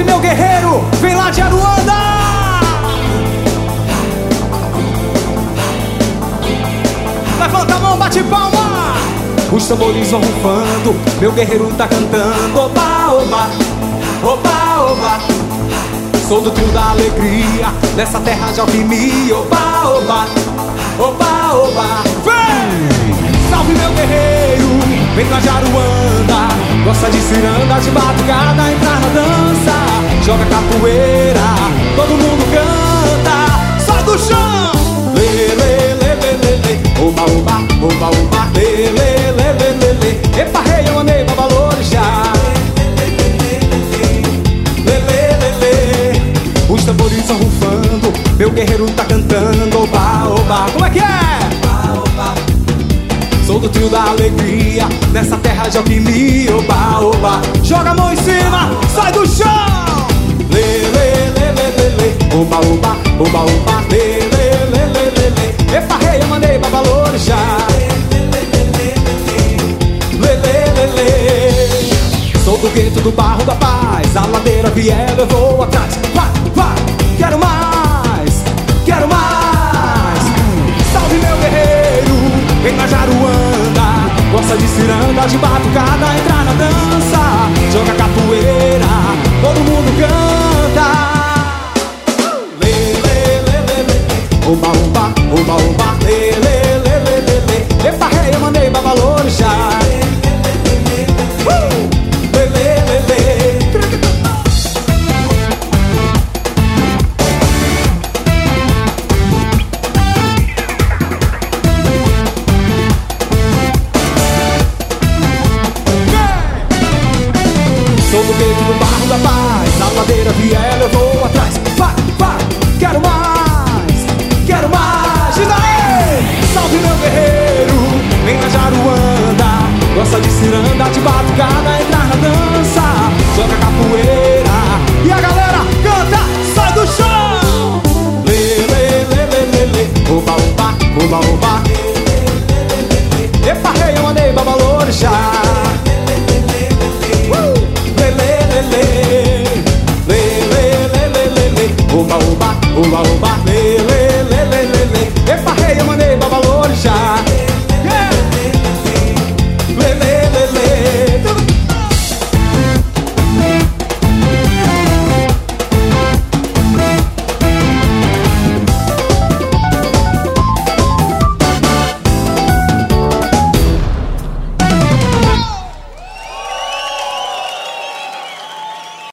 Salve meu guerreiro, vem lá de Aruanda. Levanta a mão, bate palma. Os tambores vão rufando, meu guerreiro tá cantando. Oba, oba, oba, oba. Sou do trio da alegria, nessa terra de alquimia. Oba, oba, oba, oba. Vem! Salve meu guerreiro, vem lá de Aruanda. Gosta de ciranda, de batucada, entrar na dança. Joga capoeira, todo mundo canta. Sai do chão! Lê, lê, lê, lê, lê, lê. Oba, oba, oba, oba. Lê, lê, lê, lê, lê, lê. Epa, rei, eu andei pra valorizar. Lê, lê, lê, lê. Os tambores estão rufando, meu guerreiro tá cantando. Oba, oba, como é que é? Oba, oba. Sou do trio da alegria, nessa terra de alquimia. Oba, oba, joga a mão em cima, sai do chão. Lê, lê, lê, lê, lê, lê. Oba, oba, oba, oba. Lê, lê, lê, lê, lê, lê. Epa, rei, eu mandei pra valorizar. Lê, lê, lê, lê. Sou do gueto do barro da paz, a ladeira vier, eu vou atrás. Vai, vai, quero mais, quero mais. Salve meu guerreiro, vem lá de Aruanda. Gosta de ciranda, de batucada, entrar na dança. Joga capoeira, todo mundo canta. Lê, lê, lê, lê, lê. Oba, oba, oba, oba. Lê, lê, lê, lê, lê, lê. Epa, rei, eu mandei pra valorizar. Lê, lê, lê, lê. Sou do peito do barro da paz, a ladeira vier, eu vou atrás. Vai, vai, quero mais, quero mais. E daí? Salve meu guerreiro, vem lá de Aruanda. Gosta de ciranda, de batucada, entrar na dança. Joga capoeira e a galera canta, sai do chão. Lê, lê, lê, lê, lê, lê. Oba, oba, oba, oba. Epa, rei, eu mandei pra valorizar.